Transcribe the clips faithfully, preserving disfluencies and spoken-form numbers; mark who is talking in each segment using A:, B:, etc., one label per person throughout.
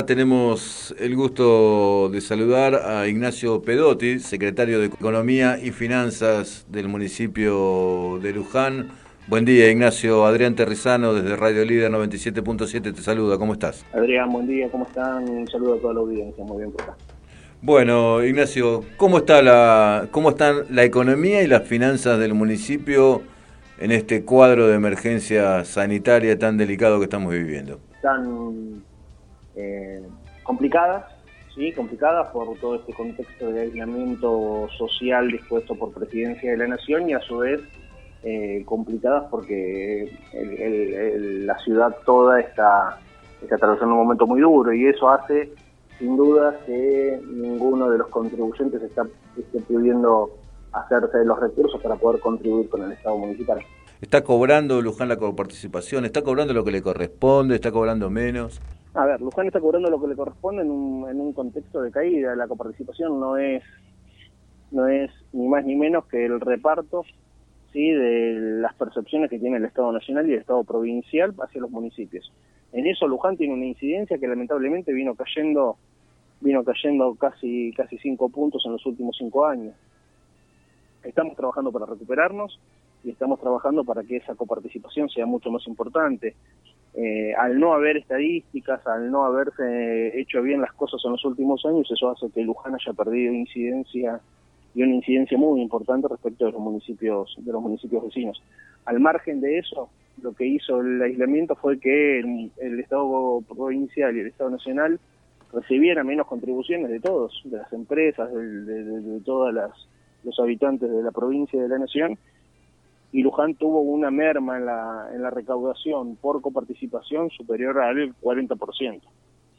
A: Tenemos el gusto de saludar a Ignacio Pedotti, secretario de Economía y Finanzas del municipio de Luján. Buen día, Ignacio. Adrián Terrizano, desde Radio Líder noventa y siete punto siete, te saluda. ¿Cómo estás?
B: Adrián, buen día, ¿cómo están? Un saludo a toda la audiencia, muy bien por acá.
A: Bueno, Ignacio, ¿cómo está la, cómo están la economía y las finanzas del municipio en este cuadro de emergencia sanitaria tan delicado que estamos viviendo?
B: Están eh, complicadas, sí, complicadas por todo este contexto de aislamiento social dispuesto por Presidencia de la Nación y a su vez eh, complicadas porque el, el, el, la ciudad toda está, está atravesando un momento muy duro y eso hace sin duda que ninguno de los contribuyentes está, esté pudiendo hacerse de los recursos para poder contribuir con el Estado municipal.
A: ¿Está cobrando Luján la coparticipación? ¿Está cobrando lo que le corresponde? ¿Está cobrando menos?
B: A ver, Luján está cobrando lo que le corresponde en un, en un contexto de caída. La coparticipación no es, no es ni más ni menos que el reparto, ¿sí?, de las percepciones que tiene el Estado Nacional y el Estado Provincial hacia los municipios. En eso Luján tiene una incidencia que lamentablemente vino cayendo, vino cayendo casi, casi cinco puntos en los últimos cinco años. Estamos trabajando para recuperarnos y estamos trabajando para que esa coparticipación sea mucho más importante. Eh, al no haber estadísticas, al no haberse hecho bien las cosas en los últimos años, eso hace que Luján haya perdido incidencia y una incidencia muy importante respecto de los municipios, de los municipios vecinos. Al margen de eso, lo que hizo el aislamiento fue que el, el Estado provincial y el Estado nacional recibieran menos contribuciones de todos, de las empresas, de, de, de, de todas las los habitantes de la provincia y de la nación, y Luján tuvo una merma en la, en la recaudación por coparticipación superior al cuarenta por ciento.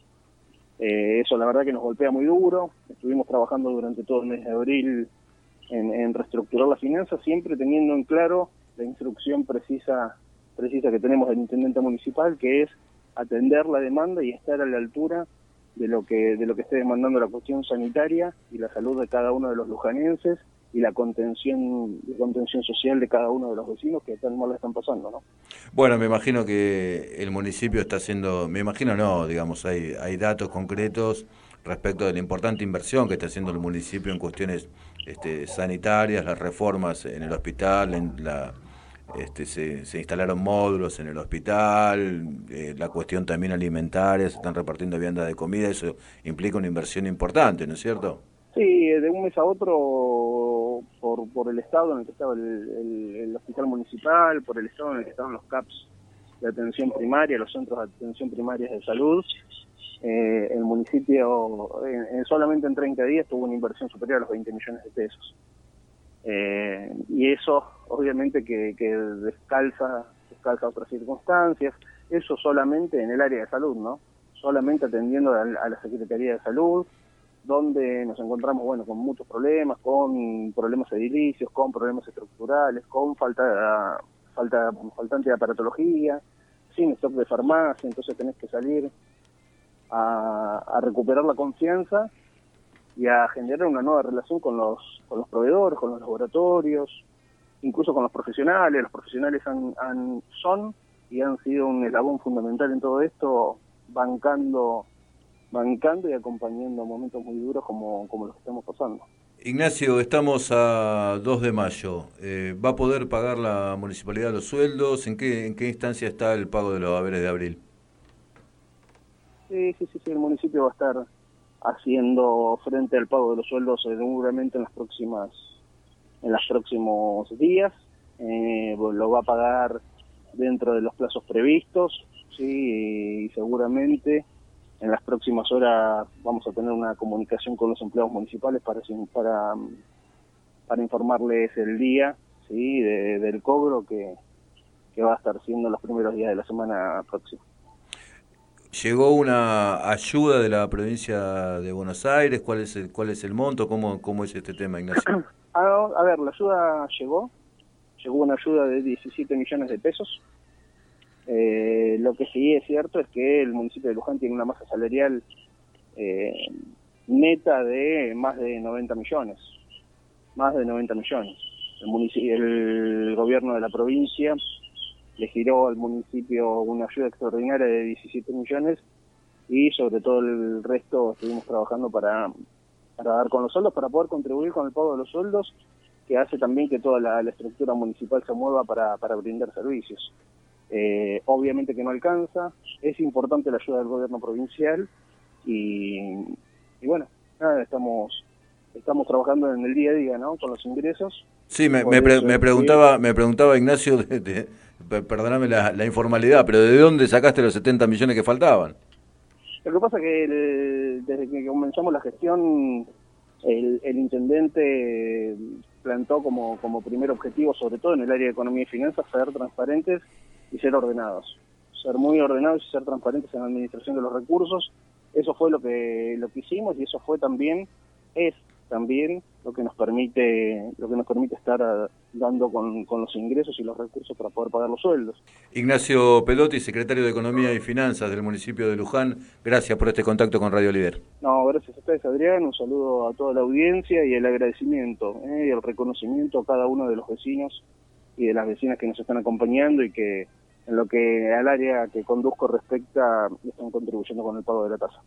B: Eh, eso la verdad que nos golpea muy duro. Estuvimos trabajando durante todo el mes de abril en, en reestructurar las finanzas, siempre teniendo en claro la instrucción precisa, precisa que tenemos del intendente municipal, que es atender la demanda y estar a la altura de lo que, de lo que esté demandando la cuestión sanitaria y la salud de cada uno de los lujanenses, y la contención la contención social de cada uno de los vecinos que tan mal la están pasando, ¿no?
A: Bueno, me imagino que el municipio está haciendo, me imagino no, digamos, hay, hay datos concretos respecto de la importante inversión que está haciendo el municipio en cuestiones este, sanitarias, las reformas en el hospital, en la, este, se, se instalaron módulos en el hospital, eh, la cuestión también alimentaria, se están repartiendo viandas de comida, eso implica una inversión importante, ¿no es cierto?
B: Sí, de un mes a otro, por, por el estado en el que estaba el, el, el hospital municipal, por el estado en el que estaban los C A Ps de atención primaria, los centros de atención primarias de salud, eh, el municipio en, en solamente en treinta días tuvo una inversión superior a los veinte millones de pesos. Eh, y eso obviamente que, que descalza, descalza otras circunstancias, eso solamente en el área de salud, ¿no? Solamente atendiendo a, a la Secretaría de Salud, donde nos encontramos, bueno, con muchos problemas, con problemas edilicios, con problemas estructurales, con falta, falta faltante de aparatología, sin stock de farmacia, entonces tenés que salir a, a recuperar la confianza y a generar una nueva relación con los, con los proveedores, con los laboratorios, incluso con los profesionales. Los profesionales han, han, son y han sido un eslabón fundamental en todo esto, bancando bancando y acompañando momentos muy duros como, como los que estamos pasando.
A: Ignacio, estamos a dos de mayo. Eh, ¿Va a poder pagar la municipalidad los sueldos? ¿En qué, en qué instancia está el pago de los haberes de abril?
B: Sí, sí, sí, sí, el municipio va a estar haciendo frente al pago de los sueldos seguramente en las próximas, en los próximos días. Eh, lo va a pagar dentro de los plazos previstos, sí, y seguramente en las próximas horas vamos a tener una comunicación con los empleados municipales para para, para informarles el día, sí, de, del cobro que, que va a estar siendo los primeros días de la semana próxima.
A: ¿Llegó una ayuda de la provincia de Buenos Aires? ¿Cuál es el, cuál es el monto? ¿Cómo, cómo es este tema, Ignacio?
B: a, a ver, la ayuda llegó, llegó una ayuda de diecisiete millones de pesos. Eh, lo que sí es cierto es que el municipio de Luján tiene una masa salarial eh, neta de más de noventa millones, más de noventa millones. El, municipio, el gobierno de la provincia le giró al municipio una ayuda extraordinaria de diecisiete millones y sobre todo el resto estuvimos trabajando para, para dar con los sueldos, para poder contribuir con el pago de los sueldos, que hace también que toda la, la estructura municipal se mueva para, para brindar servicios. Eh, obviamente que no alcanza, es importante la ayuda del gobierno provincial y, y bueno, nada, estamos estamos trabajando en el día a día, ¿no? Con los ingresos.
A: Sí, me, me, pre, me preguntaba me preguntaba Ignacio, de, de, perdóname la, la informalidad, pero ¿de dónde sacaste los setenta millones que faltaban?
B: Lo que pasa es que el, desde que comenzamos la gestión, el, el intendente plantó como, como primer objetivo, sobre todo en el área de economía y finanzas, ser transparentes y ser ordenados. Ser muy ordenados y ser transparentes en la administración de los recursos. Eso fue lo que lo que hicimos y eso fue también, es también lo que nos permite lo que nos permite estar a, dando con, con los ingresos y los recursos para poder pagar los sueldos.
A: Ignacio Pedotti, secretario de Economía y Finanzas del municipio de Luján, gracias por este contacto con Radio Líder.
B: No, gracias a ustedes, Adrián, un saludo a toda la audiencia y el agradecimiento eh, y el reconocimiento a cada uno de los vecinos y de las vecinas que nos están acompañando y que en lo que al área que conduzco respecta están contribuyendo con el pago de la tasa.